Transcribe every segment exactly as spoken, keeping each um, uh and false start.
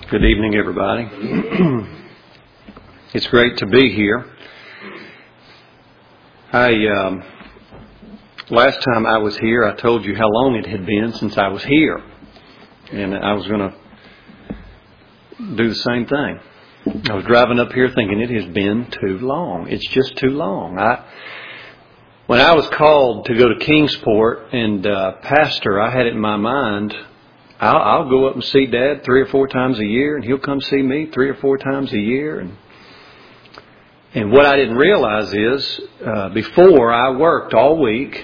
Good evening, everybody. It's great to be here. I um, last time I was here, I told you how long it had been since I was here, and I was going to do the same thing. I was driving up here thinking it has been too long. It's just too long. I when I was called to go to Kingsport and uh, pastor, I had it in my mind. I'll, I'll go up and see Dad three or four times a year, and he'll come see me three or four times a year. And and what I didn't realize is, uh, before I worked all week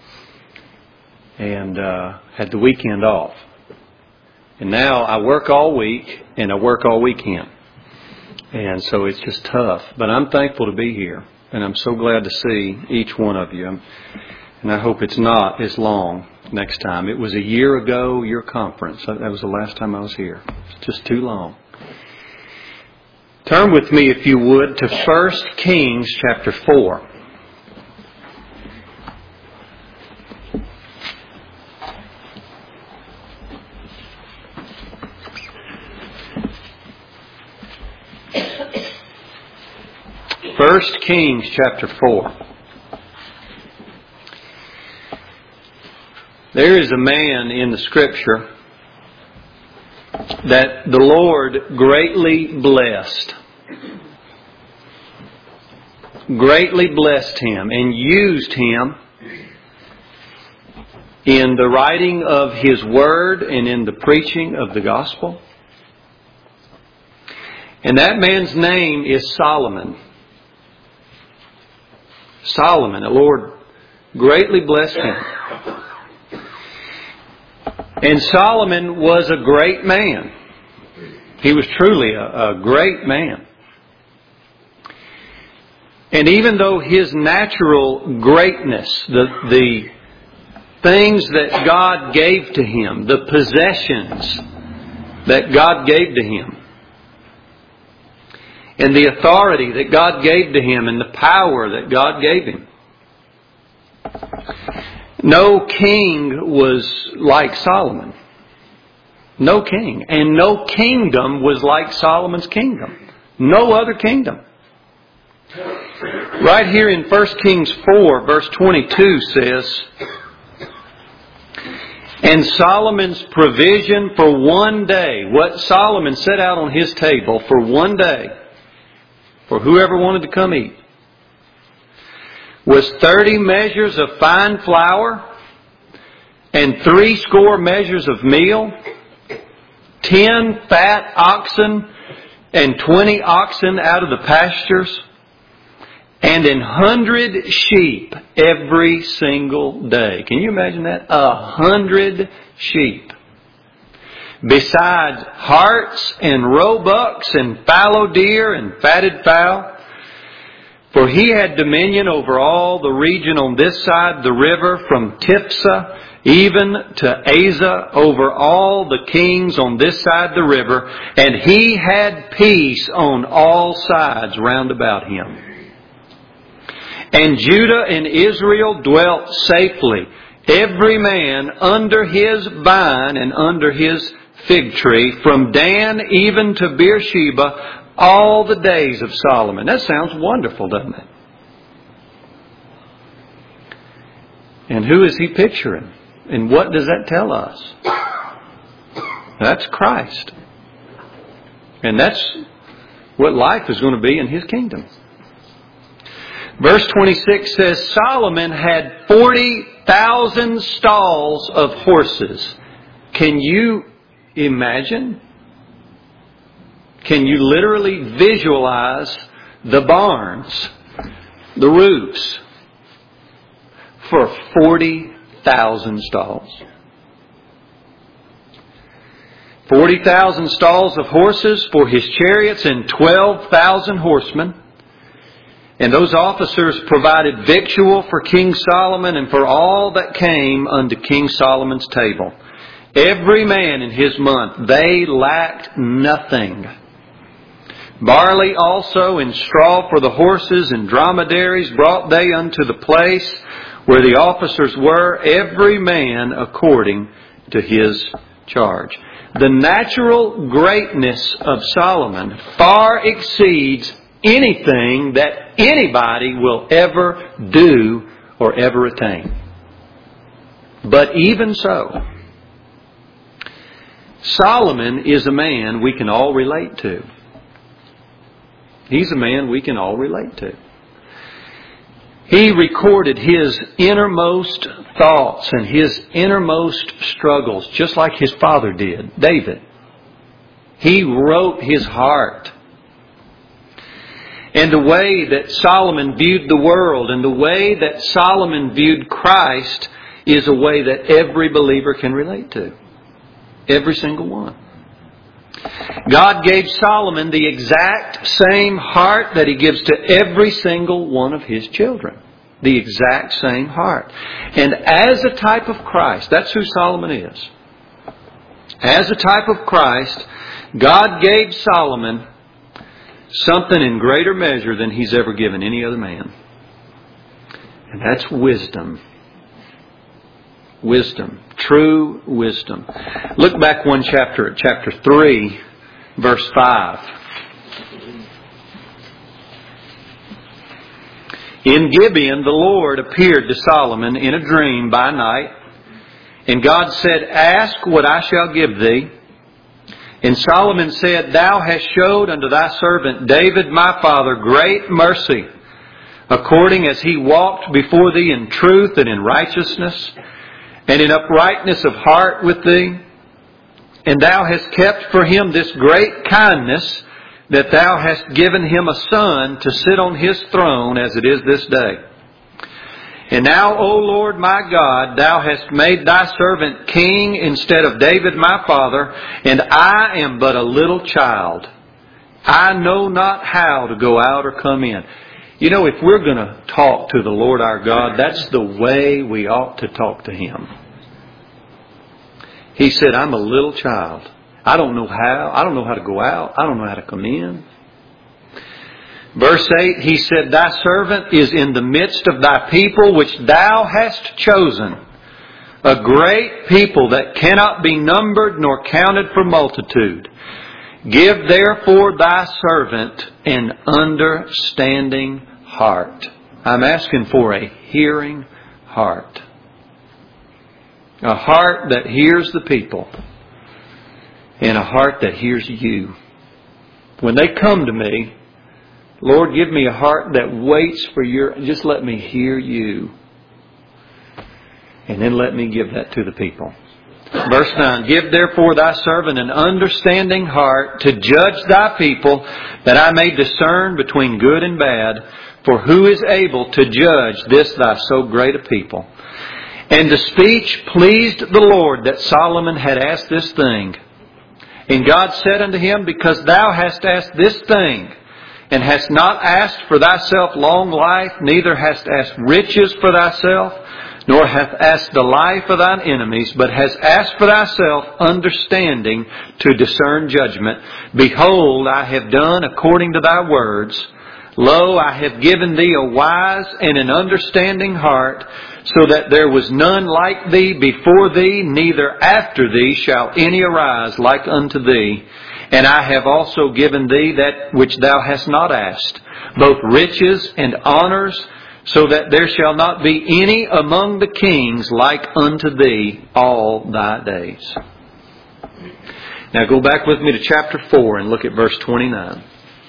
and uh, had the weekend off. And now I work all week and I work all weekend. And so it's just tough. But I'm thankful to be here, and I'm so glad to see each one of you. And I hope it's not as long next time. It was a year ago, your conference. That was the last time I was here. It's just too long. Turn with me, if you would, to First Kings chapter four. First Kings chapter four. There is a man in the Scripture that the Lord greatly blessed. Greatly blessed him and used him in the writing of His Word and in the preaching of the Gospel. And that man's name is Solomon. Solomon, the Lord greatly blessed him. And Solomon was a great man. He was truly a, a great man. And even though his natural greatness, the, the things that God gave to him, the possessions that God gave to him, and the authority that God gave to him, and the power that God gave him, no king was like Solomon. No king. And no kingdom was like Solomon's kingdom. No other kingdom. Right here in First Kings four, verse twenty-two says, and Solomon's provision for one day, what Solomon set out on his table for one day, for whoever wanted to come eat, was thirty measures of fine flour and three score measures of meal, ten fat oxen and twenty oxen out of the pastures, and an hundred sheep every single day. Can you imagine that? A hundred sheep. Besides harts and roebucks and fallow deer and fatted fowl. For he had dominion over all the region on this side the river, from Tiphsah even to Asa, over all the kings on this side the river, and he had peace on all sides round about him. And Judah and Israel dwelt safely, every man under his vine and under his fig tree, from Dan even to Beersheba, all the days of Solomon. That sounds wonderful, doesn't it? And who is he picturing? And what does that tell us? That's Christ. And that's what life is going to be in His kingdom. Verse twenty-six says, Solomon had forty thousand stalls of horses. Can you imagine? Can you literally visualize the barns, the roofs, for forty thousand stalls? forty thousand stalls of horses for his chariots and twelve thousand horsemen. And those officers provided victual for King Solomon and for all that came unto King Solomon's table. Every man in his month, they lacked nothing. Barley also and straw for the horses and dromedaries brought they unto the place where the officers were, every man according to his charge. The natural greatness of Solomon far exceeds anything that anybody will ever do or ever attain. But even so, Solomon is a man we can all relate to. He's a man we can all relate to. He recorded his innermost thoughts and his innermost struggles, just like his father did, David. He wrote his heart. And the way that Solomon viewed the world and the way that Solomon viewed Christ is a way that every believer can relate to. Every single one. God gave Solomon the exact same heart that He gives to every single one of His children. The exact same heart. And as a type of Christ, that's who Solomon is. As a type of Christ, God gave Solomon something in greater measure than He's ever given any other man. And that's wisdom. Wisdom. True wisdom. Look back one chapter at chapter three, verse five. In Gibeon, the Lord appeared to Solomon in a dream by night. And God said, "Ask what I shall give thee." And Solomon said, "Thou hast showed unto thy servant David my father great mercy, according as he walked before thee in truth and in righteousness, and in uprightness of heart with thee. And thou hast kept for him this great kindness, that thou hast given him a son to sit on his throne as it is this day. And now, O Lord my God, thou hast made thy servant king instead of David my father, and I am but a little child. I know not how to go out or come in." You know, if we're going to talk to the Lord our God, that's the way we ought to talk to Him. He said, "I'm a little child. I don't know how. I don't know how to go out. I don't know how to come in." Verse eight, he said, "Thy servant is in the midst of thy people, which thou hast chosen, a great people that cannot be numbered nor counted for multitude. Give therefore thy servant an understanding heart." I'm asking for a hearing heart. A heart that hears the people. And a heart that hears you. When they come to me, "Lord, give me a heart that waits for your..." Just let me hear you. And then let me give that to the people. Verse nine, "Give therefore thy servant an understanding heart to judge thy people, that I may discern between good and bad. For who is able to judge this thy so great a people?" And the speech pleased the Lord that Solomon had asked this thing. And God said unto him, "Because thou hast asked this thing, and hast not asked for thyself long life, neither hast asked riches for thyself, nor hath asked the life of thine enemies, but hast asked for thyself understanding to discern judgment. Behold, I have done according to thy words. Lo, I have given thee a wise and an understanding heart, so that there was none like thee before thee, neither after thee shall any arise like unto thee. And I have also given thee that which thou hast not asked, both riches and honors, so that there shall not be any among the kings like unto thee all thy days." Now go back with me to chapter four and look at verse twenty-nine.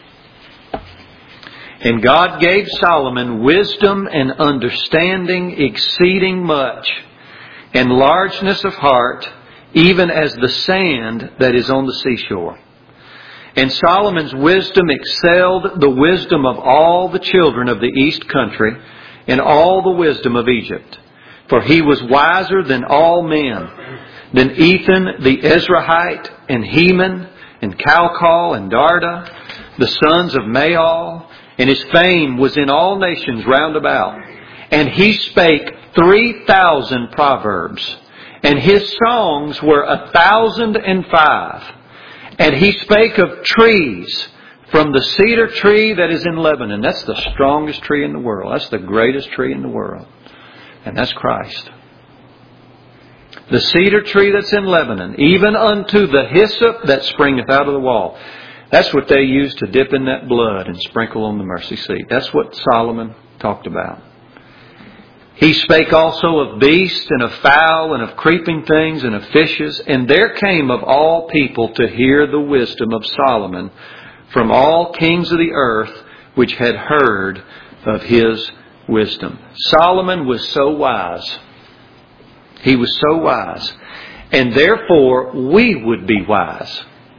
"And God gave Solomon wisdom and understanding exceeding much, and largeness of heart, even as the sand that is on the seashore. And Solomon's wisdom excelled the wisdom of all the children of the east country, and all the wisdom of Egypt. For he was wiser than all men, than Ethan the Ezrahite, and Heman, and Calcol, and Darda, the sons of Maal. And his fame was in all nations round about. And he spake three thousand proverbs. And his songs were a thousand and five. And he spake of trees, from the cedar tree that is in Lebanon." That's the strongest tree in the world. That's the greatest tree in the world. And that's Christ. The cedar tree that's in Lebanon, even unto the hyssop that springeth out of the wall. That's what they used to dip in that blood and sprinkle on the mercy seat. That's what Solomon talked about. He spake also of beasts and of fowl and of creeping things and of fishes. And there came of all people to hear the wisdom of Solomon from all kings of the earth, which had heard of his wisdom. Solomon was so wise. He was so wise. And therefore, we would be wise.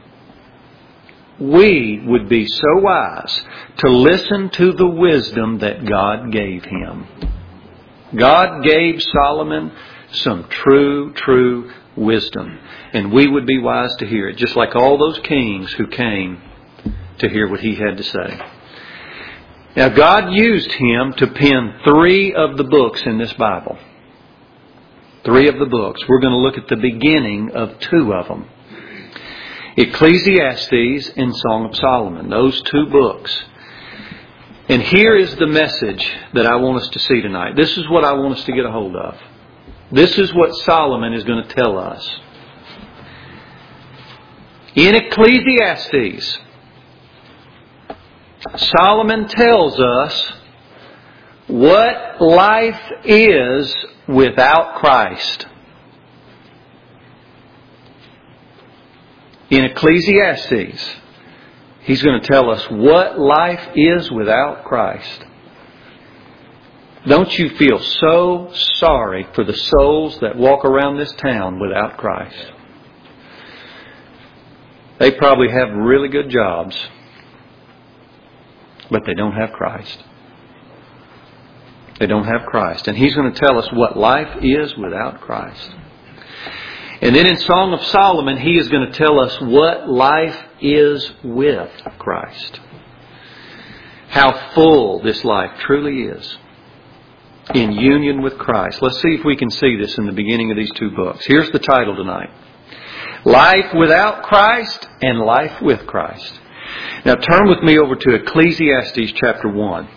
We would be so wise to listen to the wisdom that God gave him. God gave Solomon some true, true wisdom. And we would be wise to hear it, just like all those kings who came to hear what he had to say. Now, God used him to pen three of the books in this Bible. Three of the books. We're going to look at the beginning of two of them. Ecclesiastes and Song of Solomon. Those two books. And here is the message that I want us to see tonight. This is what I want us to get a hold of. This is what Solomon is going to tell us. In Ecclesiastes, Solomon tells us what life is without Christ. In Ecclesiastes, he's going to tell us what life is without Christ. Don't you feel so sorry for the souls that walk around this town without Christ? They probably have really good jobs, but they don't have Christ. They don't have Christ. And he's going to tell us what life is without Christ. And then in Song of Solomon, he is going to tell us what life is with Christ. How full this life truly is in union with Christ. Let's see if we can see this in the beginning of these two books. Here's the title tonight. Life without Christ and Life with Christ. Now turn with me over to Ecclesiastes chapter one.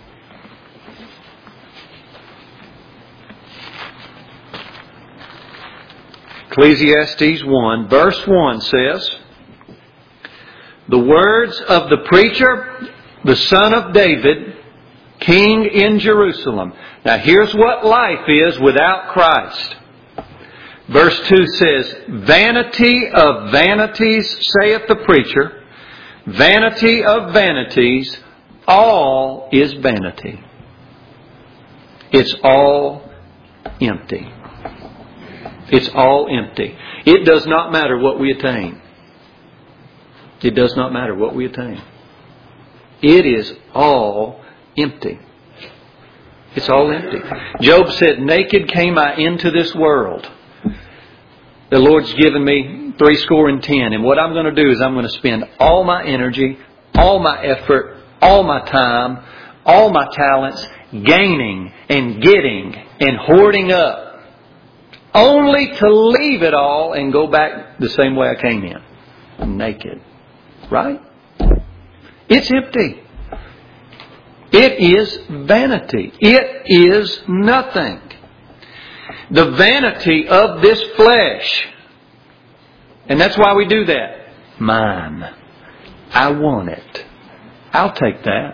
Ecclesiastes one, verse one says, the words of the preacher, the son of David, king in Jerusalem. Now here's what life is without Christ. Verse two says, vanity of vanities, saith the preacher, vanity of vanities, all is vanity. It's all empty. It's all empty. It does not matter what we attain. It does not matter what we attain. It is all empty. It's all empty. Job said, naked came I into this world. The Lord's given me three score and ten. And what I'm going to do is I'm going to spend all my energy, all my effort, all my time, all my talents, gaining and getting and hoarding up, only to leave it all and go back the same way I came in. Naked. Right? It's empty. It is vanity. It is nothing. The vanity of this flesh. And that's why we do that. Mine. I want it. I'll take that.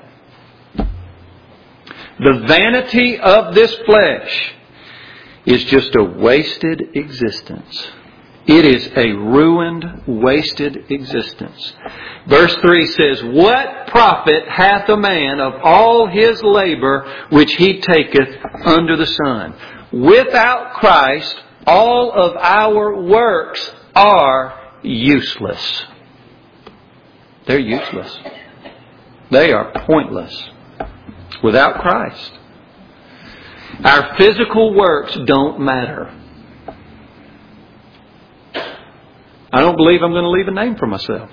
The vanity of this flesh is just a wasted existence. It is a ruined, wasted existence. Verse three says, what profit hath a man of all his labor which he taketh under the sun? Without Christ, all of our works are useless. They're useless. They are pointless. Without Christ. Our physical works don't matter. I don't believe I'm going to leave a name for myself.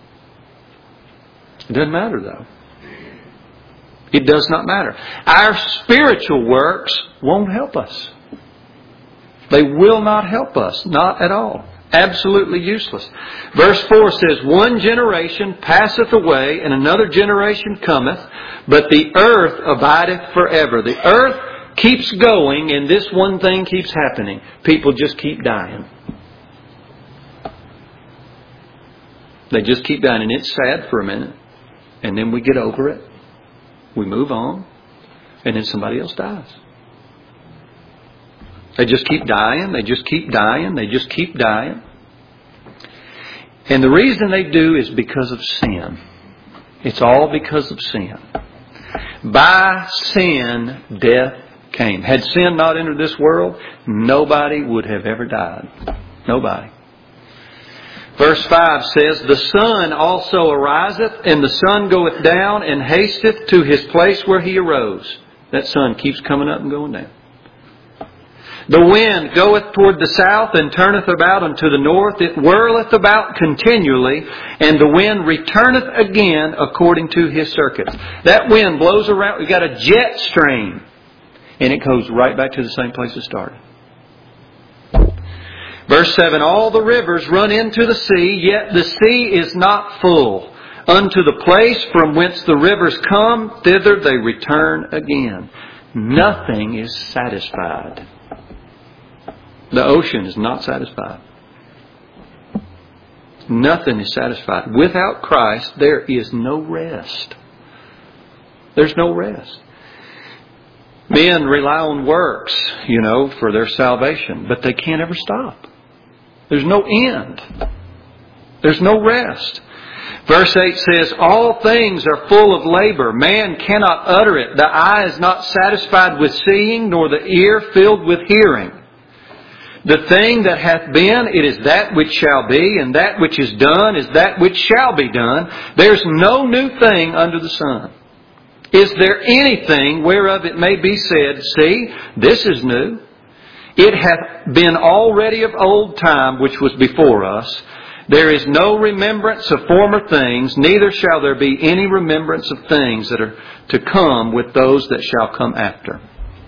It doesn't matter though. It does not matter. Our spiritual works won't help us. They will not help us. Not at all. Absolutely useless. Verse four says, one generation passeth away and another generation cometh, but the earth abideth forever. The earth keeps going and this one thing keeps happening. People just keep dying. They just keep dying, and it's sad for a minute. And then we get over it. We move on. And then somebody else dies. They just keep dying. They just keep dying. They just keep dying. And the reason they do is because of sin. It's all because of sin. By sin, death came. Had sin not entered this world, nobody would have ever died. Nobody. Verse five says, the sun also ariseth, and the sun goeth down, and hasteth to his place where he arose. That sun keeps coming up and going down. The wind goeth toward the south, and turneth about unto the north. It whirleth about continually, and the wind returneth again according to his circuits. That wind blows around. We've got a jet stream, and it goes right back to the same place it started. Verse seven, all the rivers run into the sea, yet the sea is not full. Unto the place from whence the rivers come, thither they return again. Nothing is satisfied. The ocean is not satisfied. Nothing is satisfied. Without Christ, there is no rest. There's no rest. Men rely on works, you know, for their salvation, but they can't ever stop. There's no end. There's no rest. Verse eight says, all things are full of labor. Man cannot utter it. The eye is not satisfied with seeing, nor the ear filled with hearing. The thing that hath been, it is that which shall be, and that which is done is that which shall be done. There's no new thing under the sun. Is there anything whereof it may be said, see, this is new? It hath been already of old time which was before us. There is no remembrance of former things, neither shall there be any remembrance of things that are to come with those that shall come after.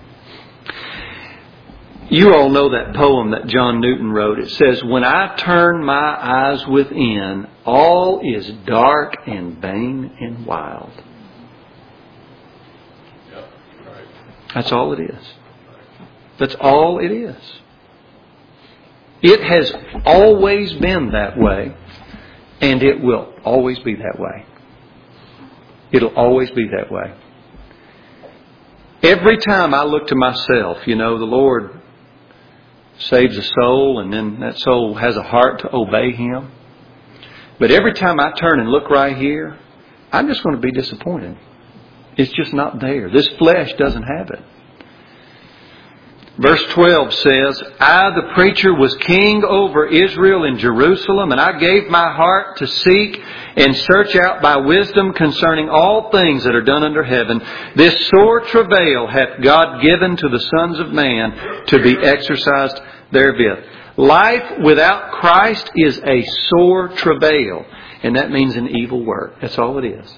You all know that poem that John Newton wrote. It says, when I turn my eyes within, all is dark and vain and wild. Yep, right. That's all it is. That's all it is. It has always been that way, and it will always be that way. It'll always be that way. Every time I look to myself, you know, the Lord saves a soul, and then that soul has a heart to obey Him. But every time I turn and look right here, I'm just going to be disappointed. It's just not there. This flesh doesn't have it. Verse twelve says, I, the preacher, was king over Israel in Jerusalem, and I gave my heart to seek and search out by wisdom concerning all things that are done under heaven. This sore travail hath God given to the sons of man to be exercised therewith. Life without Christ is a sore travail, and that means an evil work. That's all it is.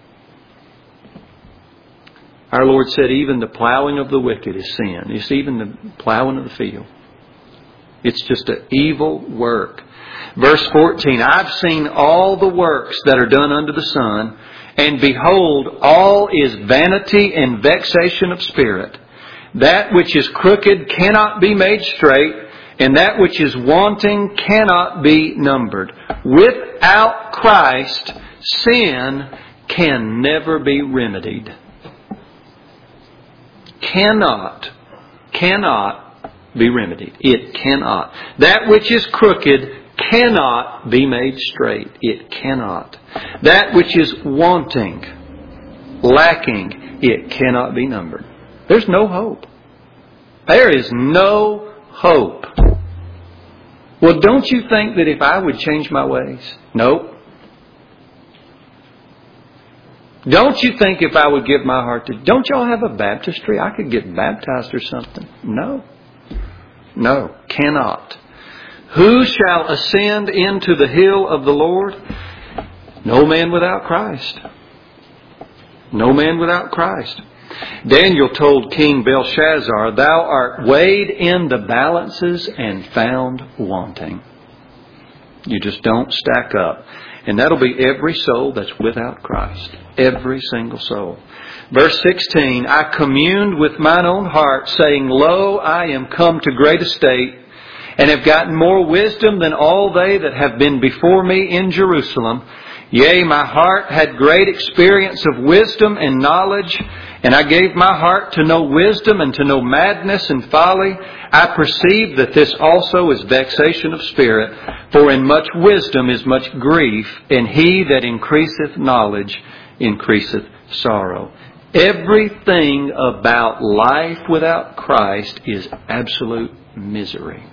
Our Lord said even the plowing of the wicked is sin. It's even the plowing of the field. It's just an evil work. Verse fourteen, I've seen all the works that are done under the sun, and behold, all is vanity and vexation of spirit. That which is crooked cannot be made straight, and that which is wanting cannot be numbered. Without Christ, sin can never be remedied. Cannot, cannot be remedied. It cannot. That which is crooked cannot be made straight. It cannot. That which is wanting, lacking, it cannot be numbered. There's no hope. There is no hope. Well, don't you think that if I would change my ways? Nope. Don't you think if I would give my heart to... Don't y'all have a baptistry? I could get baptized or something. No. No. Cannot. Who shall ascend into the hill of the Lord? No man without Christ. No man without Christ. Daniel told King Belshazzar, thou art weighed in the balances and found wanting. You just don't stack up. And that'll be every soul that's without Christ. Every single soul. Verse sixteen, I communed with mine own heart, saying, Lo, I am come to great estate, and have gotten more wisdom than all they that have been before me in Jerusalem. Yea, my heart had great experience of wisdom and knowledge, and I gave my heart to know wisdom and to know madness and folly. I perceive that this also is vexation of spirit, for in much wisdom is much grief, and he that increaseth knowledge increaseth sorrow. Everything about life without Christ is absolute misery.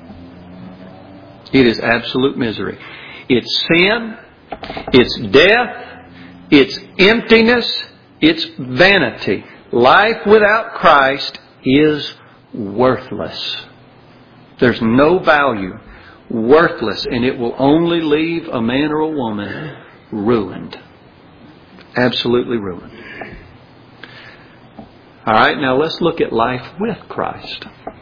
It is absolute misery. It's sin, it's death, it's emptiness, it's vanity. Life without Christ is worthless. There's no value. Worthless. And it will only leave a man or a woman ruined. Absolutely ruined. All right, now let's look at life with Christ.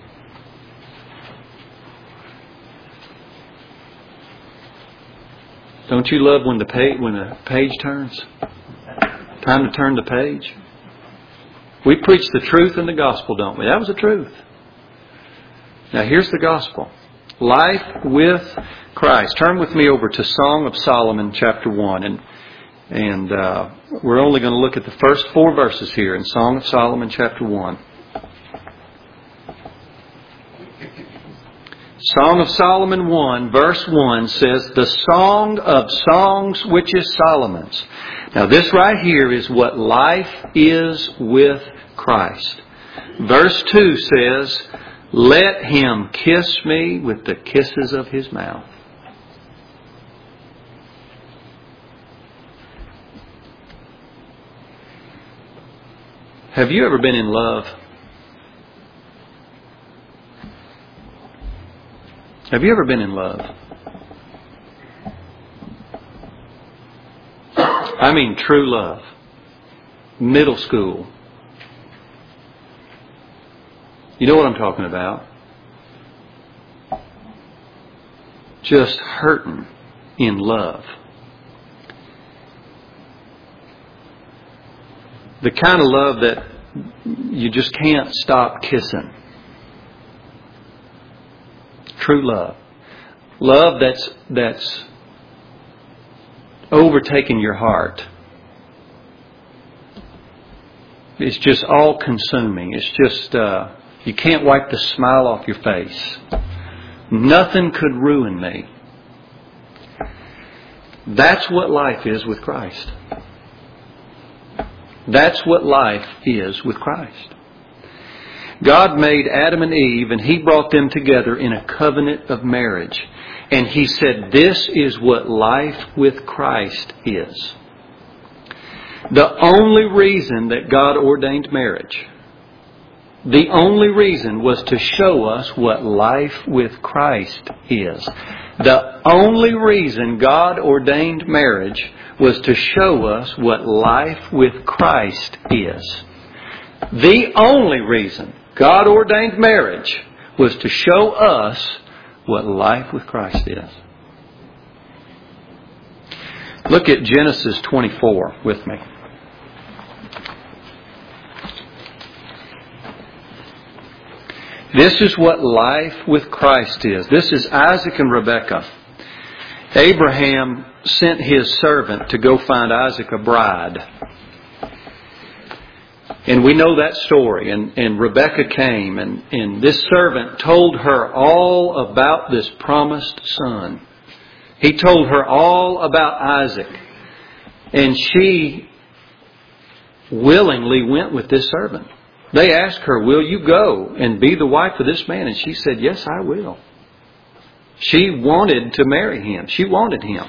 Don't you love when the page, when the page turns? Time to turn the page. We preach the truth in the gospel, don't we? That was the truth. Now here's the gospel. Life with Christ. Turn with me over to Song of Solomon chapter one. And, and uh, we're only going to look at the first four verses here in Song of Solomon chapter one. Song of Solomon one, verse one says, the Song of Songs which is Solomon's. Now this right here is what life is with Christ. Verse two says, let him kiss me with the kisses of his mouth. Have you ever been in love? Have you ever been in love? I mean true love. Middle school. You know what I'm talking about. Just hurting in love. The kind of love that you just can't stop kissing. True love. Love that's that's overtaken your heart. It's just all consuming. It's just uh, you can't wipe the smile off your face. Nothing could ruin me. That's what life is with Christ. That's what life is with Christ. God made Adam and Eve, and He brought them together in a covenant of marriage. And He said, this is what life with Christ is. The only reason that God ordained marriage, the only reason was to show us what life with Christ is. The only reason God ordained marriage was to show us what life with Christ is. The only reason God ordained marriage was to show us what life with Christ is. Look at Genesis twenty-four with me. This is what life with Christ is. This is Isaac and Rebekah. Abraham sent his servant to go find Isaac a bride. And we know that story. And, and Rebekah came, and, and this servant told her all about this promised son. He told her all about Isaac. And she willingly went with this servant. They asked her, will you go and be the wife of this man? And she said, yes, I will. She wanted to marry him. She wanted him.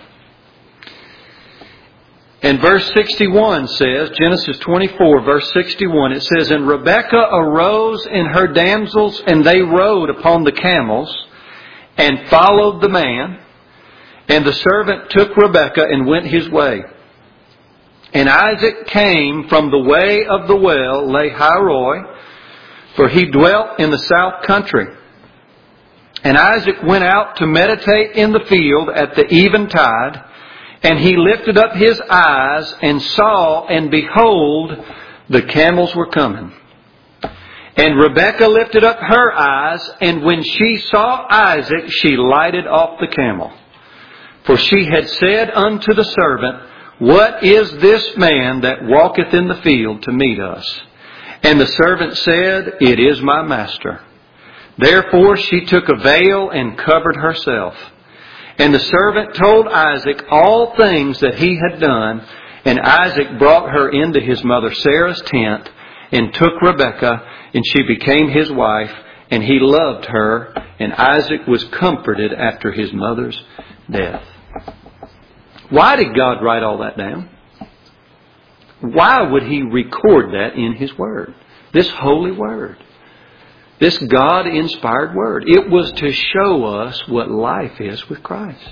And verse sixty-one says, Genesis twenty-four, verse sixty-one, it says, and Rebekah arose and her damsels, and they rode upon the camels, and followed the man. And the servant took Rebekah and went his way. And Isaac came from the way of the well, Lahairoi, for he dwelt in the south country. And Isaac went out to meditate in the field at the eventide, and he lifted up his eyes and saw, and behold, the camels were coming. And Rebekah lifted up her eyes, and when she saw Isaac, she lighted off the camel. For she had said unto the servant, What is this man that walketh in the field to meet us? And the servant said, It is my master. Therefore she took a veil and covered herself. And the servant told Isaac all things that he had done. And Isaac brought her into his mother Sarah's tent and took Rebekah, and she became his wife, and he loved her, and Isaac was comforted after his mother's death. Why did God write all that down? Why would He record that in His Word? This holy Word. This God-inspired Word. It was to show us what life is with Christ.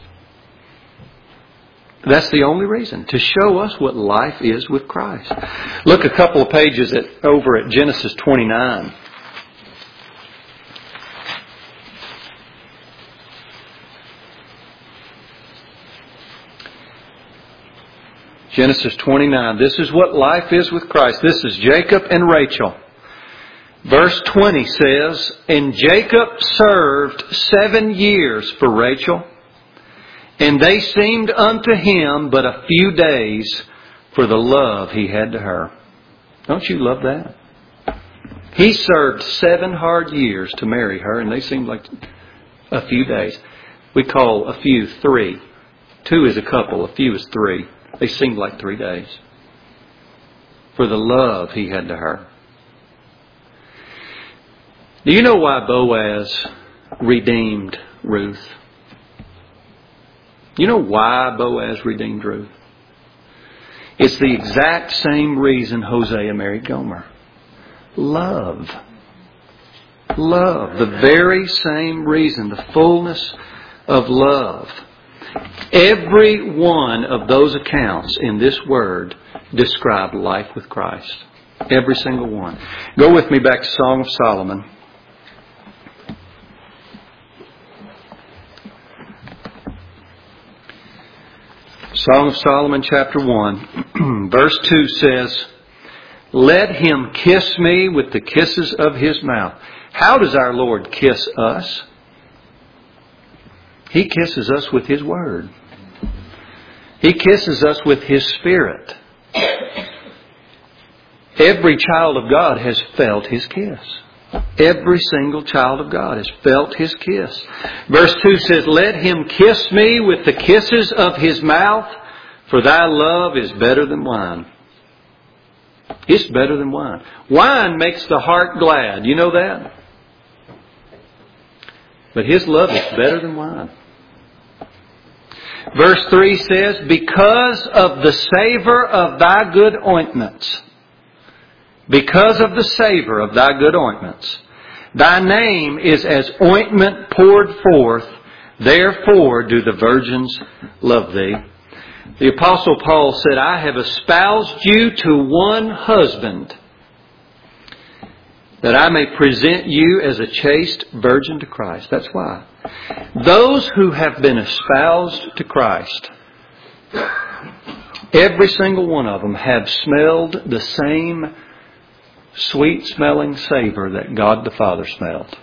That's the only reason. To show us what life is with Christ. Look a couple of pages at, over at Genesis twenty-nine. Genesis twenty-nine. This is what life is with Christ. This is Jacob and Rachel. Verse twenty says, And Jacob served seven years for Rachel, and they seemed unto him but a few days for the love he had to her. Don't you love that? He served seven hard years to marry her, and they seemed like a few days. We call a few three. Two is a couple, a few is three. They seemed like three days. For the love he had to her. Do you know why Boaz redeemed Ruth? You know why Boaz redeemed Ruth? It's the exact same reason Hosea married Gomer. Love. Love. The very same reason. The fullness of love. Every one of those accounts in this word describe life with Christ. Every single one. Go with me back to Song of Solomon. Song of Solomon chapter one, verse two says, Let him kiss me with the kisses of his mouth. How does our Lord kiss us? He kisses us with His Word. He kisses us with His Spirit. Every child of God has felt His kiss. Every single child of God has felt His kiss. Verse two says, Let him kiss me with the kisses of his mouth, for thy love is better than wine. It's better than wine. Wine makes the heart glad. You know that? But His love is better than wine. Verse three says, Because of the savor of thy good ointments, because of the savor of thy good ointments, thy name is as ointment poured forth, therefore do the virgins love thee. The Apostle Paul said, I have espoused you to one husband, that I may present you as a chaste virgin to Christ. That's why. Those who have been espoused to Christ, every single one of them have smelled the same sweet-smelling savor that God the Father smelled.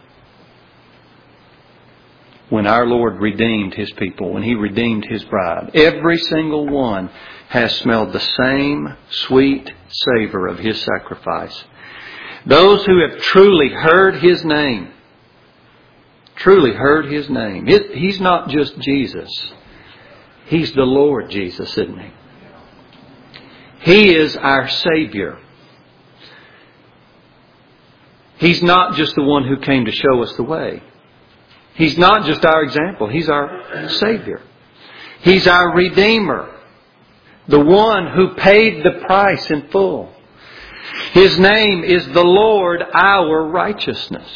When our Lord redeemed His people, when He redeemed His bride, every single one has smelled the same sweet savor of His sacrifice. Those who have truly heard His name, truly heard His name. He's not just Jesus. He's the Lord Jesus, isn't He? He is our Savior. He's not just the one who came to show us the way. He's not just our example. He's our Savior. He's our Redeemer. The one who paid the price in full. His name is the Lord our righteousness.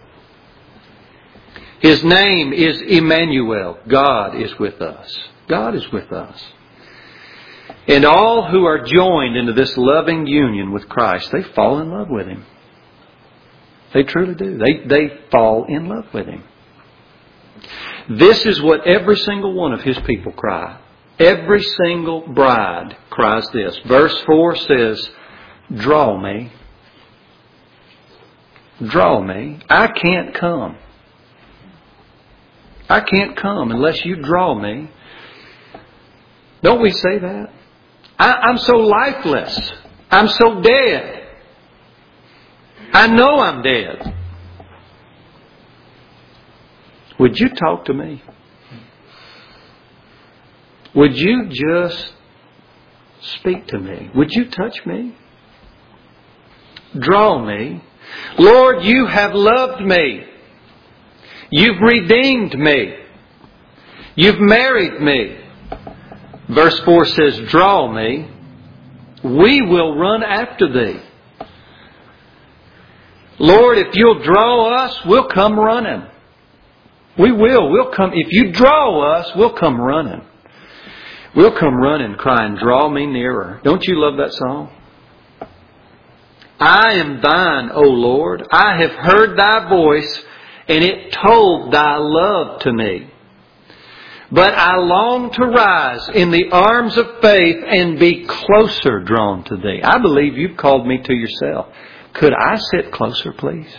His name is Emmanuel. God is with us. God is with us. And all who are joined into this loving union with Christ, they fall in love with Him. They truly do. They, they fall in love with Him. This is what every single one of His people cry. Every single bride cries this. Verse four says, draw me. Draw me. I can't come. I can't come unless you draw me. Don't we say that? I, I'm so lifeless. I'm so dead. I know I'm dead. Would you talk to me? Would you just speak to me? Would you touch me? Draw me. Lord, you have loved me. You've redeemed me. You've married me. Verse four says, draw me. We will run after thee. Lord, if you'll draw us, we'll come running. We will. We'll come. If you draw us, we'll come running. We'll come running crying, draw me nearer. Don't you love that song? I am thine, O Lord. I have heard thy voice, and it told thy love to me. But I long to rise in the arms of faith and be closer drawn to thee. I believe you've called me to yourself. Could I sit closer, please?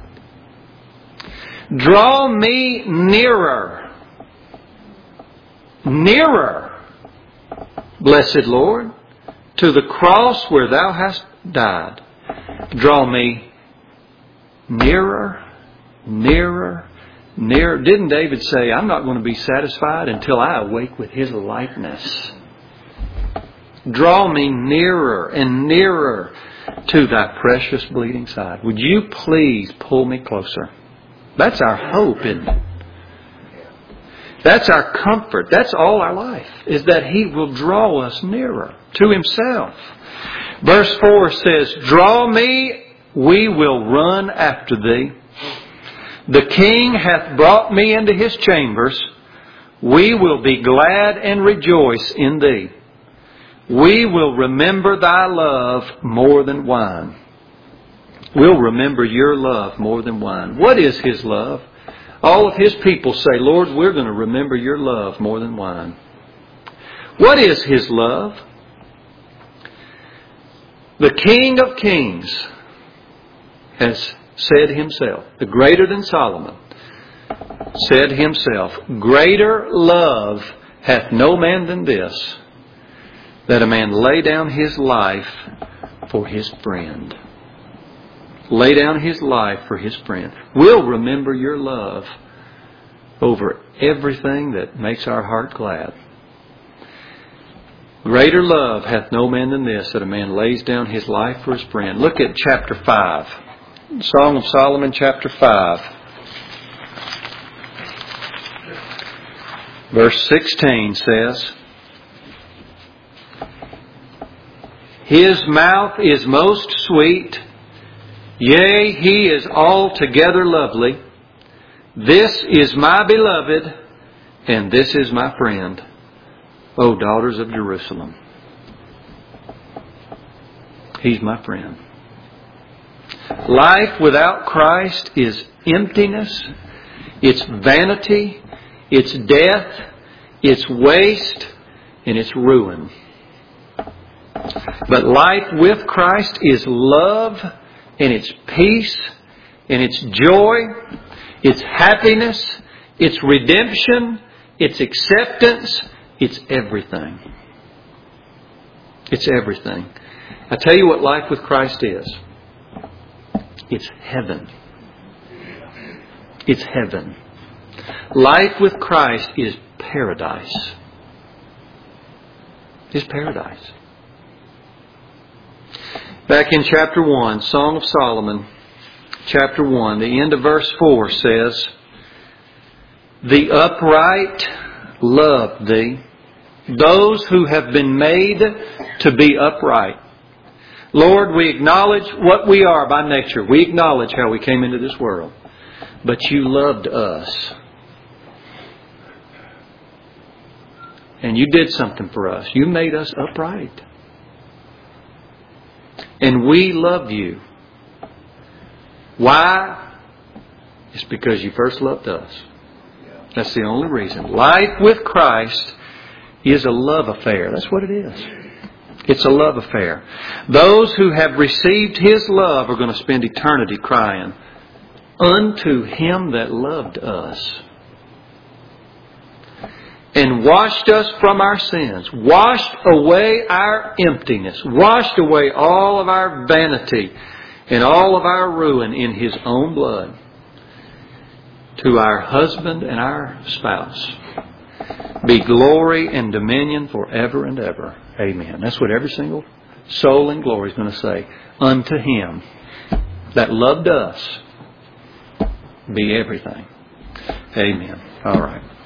Draw me nearer. Nearer, blessed Lord, to the cross where thou hast died. Draw me nearer, nearer, nearer. Didn't David say, I'm not going to be satisfied until I awake with His likeness? Draw me nearer and nearer to thy precious bleeding side. Would you please pull me closer? That's our hope, isn't it? That's our comfort. That's all our life, is that He will draw us nearer to Himself. Verse four says, draw me, we will run after thee. The King hath brought me into His chambers. We will be glad and rejoice in thee. We will remember thy love more than wine. We'll remember your love more than wine. What is His love? All of His people say, Lord, we're going to remember your love more than wine. What is His love? The King of Kings has said Himself, the greater than Solomon, said Himself, greater love hath no man than this, that a man lay down his life for his friend. Lay down his life for his friend. We'll remember your love over everything that makes our heart glad. Greater love hath no man than this, that a man lays down his life for his friend. Look at chapter five. Song of Solomon, chapter five. Verse sixteen says, His mouth is most sweet, yea, He is altogether lovely. This is my beloved, and this is my friend, O daughters of Jerusalem. He's my friend. Life without Christ is emptiness, it's vanity, it's death, it's waste, and it's ruin. But life with Christ is love, and it's peace, and it's joy, it's happiness, it's redemption, it's acceptance, it's everything. It's everything. I tell you what life with Christ is. It's heaven. It's heaven. Life with Christ is paradise. It's paradise. Back in chapter one, Song of Solomon, chapter one, the end of verse four says, The upright love thee, those who have been made to be upright. Lord, we acknowledge what we are by nature. We acknowledge how we came into this world. But you loved us. And you did something for us. You made us upright. And we love you. Why? It's because you first loved us. That's the only reason. Life with Christ is a love affair. That's what it is. It's a love affair. Those who have received His love are going to spend eternity crying, "Unto Him that loved us and washed us from our sins, washed away our emptiness, washed away all of our vanity and all of our ruin in His own blood, to our husband and our spouse, be glory and dominion forever and ever. Amen." That's what every single soul in glory is going to say. Unto Him that loved us be everything. Amen. All right.